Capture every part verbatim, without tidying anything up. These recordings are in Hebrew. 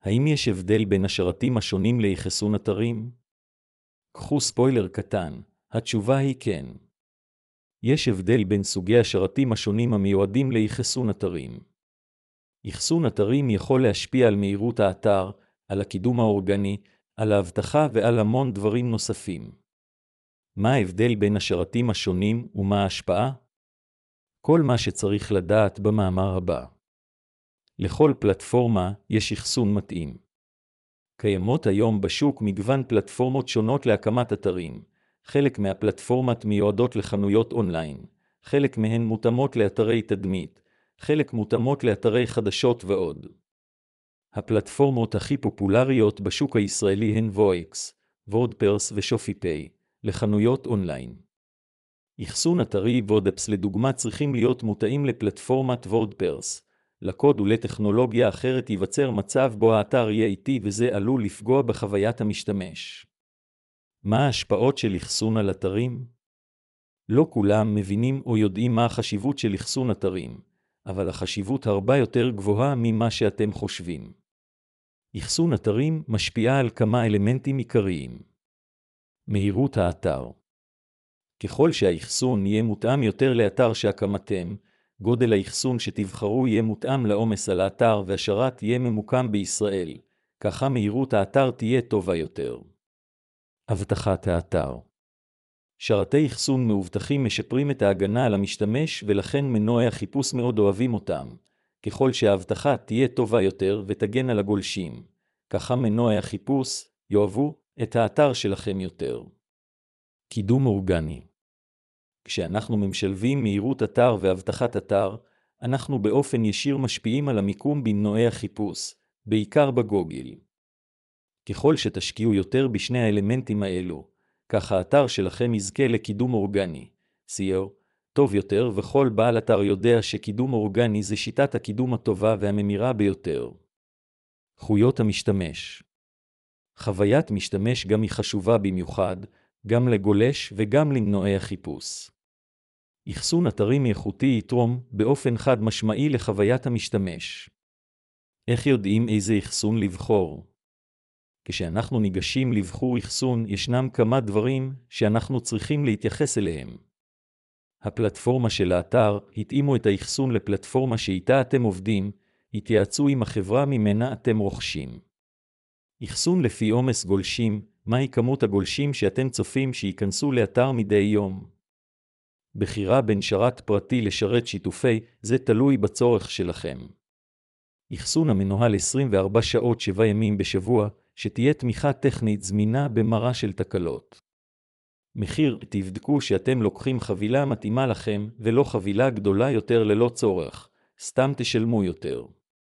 האם יש הבדל בין השרתים השונים לאחסון אתרים? קחו ספוילר קטן, התשובה היא כן. יש הבדל בין סוגי השרתים השונים המיועדים לאחסון אתרים. אחסון אתרים יכול להשפיע על מהירות האתר, על הקידום האורגני, על האבטחה ועל המון דברים נוספים. מה ההבדל בין השרתים השונים ומה ההשפעה? כל מה שצריך לדעת במאמר הבא. לכל פלטפורמה יש אחסון מתאים. קיימות היום בשוק מגוון פלטפורמות שונות להקמת אתרים. חלק מהפלטפורמות מיועדות לחנויות אונליין, חלק מהן מותאמות לאתרי תדמית, חלק מותאמות לאתרי חדשות ועוד. הפלטפורמות הכי פופולריות בשוק הישראלי הן וואקס, וורדפרס ושופיפיי, לחנויות אונליין. אחסון אתרי וורדפרס לדוגמה צריכים להיות מותאים לפלטפורמת וורדפרס. לקוד ולטכנולוגיה אחרת ייווצר מצב בו האתר יהיה איטי וזה עלול לפגוע בחוויית המשתמש. מה ההשפעות של אחסון על אתרים? לא כולם מבינים או יודעים מה החשיבות של אחסון אתרים, אבל החשיבות הרבה יותר גבוהה ממה שאתם חושבים. אחסון אתרים משפיעה על כמה אלמנטים עיקריים. מהירות האתר. ככל שהאחסון יהיה מותאם יותר לאתר שהקמתם, גודל האחסון שתבחרו יהיה מותאם לעומס על האתר והשרת יהיה ממוקם בישראל, ככה מהירות האתר תהיה טובה יותר. אבטחת האתר. שרתי אחסון מאובטחים משפרים את ההגנה על המשתמש ולכן מנועי החיפוש מאוד אוהבים אותם. ככל שהאבטחה תהיה טובה יותר ותגן על הגולשים, ככה מנועי החיפוש יאהבו את האתר שלכם יותר. קידום אורגני. כשאנחנו ממשלבים מהירות אתר ואבטחת אתר, אנחנו באופן ישיר משפיעים על המיקום במנועי החיפוש, בעיקר בגוגל. ככל שתשקיעו יותר בשני האלמנטים האלו, כך האתר שלכם יזכה לקידום אורגני, S E O, טוב יותר וכל בעל אתר יודע שקידום אורגני זה שיטת הקידום הטובה והממירה ביותר. חוויות המשתמש. חוויית משתמש גם היא חשובה במיוחד, גם לגולש וגם למנועי החיפוש. אחסון אתרים איכותי יתרום באופן חד משמעי לחוויית המשתמש. איך יודעים איזה אחסון לבחור? כשאנחנו ניגשים לבחור אחסון, ישנם כמה דברים שאנחנו צריכים להתייחס אליהם. הפלטפורמה של האתר, התאימו את האחסון לפלטפורמה שאיתה אתם עובדים, התייעצו עם החברה ממנה אתם רוכשים. אחסון לפי עומס גולשים, מהי כמות הגולשים שאתם צופים שייכנסו לאתר מדי יום? בחירה בין שרת פרטי לשרת שיתופי, זה תלוי בצורך שלכם. אחסון המנוהל עשרים וארבע שעות שבעה ימים בשבוע, שתהיה תמיכה טכנית זמינה במראה של תקלות. מחיר, תבדקו שאתם לוקחים חבילה מתאימה לכם ולא חבילה גדולה יותר ללא צורך, סתם תשלמו יותר.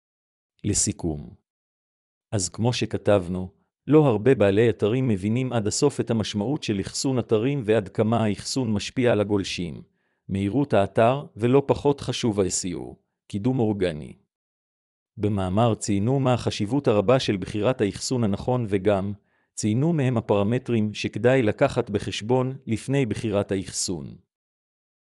לסיכום. אז כמו שכתבנו, לא הרבה בעלי אתרים מבינים עד הסוף את המשמעות של אחסון אתרים ועד כמה האחסון משפיע על הגולשים, מהירות האתר ולא פחות חשוב ה-S E O, קידום אורגני. במאמר ציינו מה החשיבות הרבה של בחירת האחסון הנכון וגם ציינו מהם הפרמטרים שכדאי לקחת בחשבון לפני בחירת האחסון.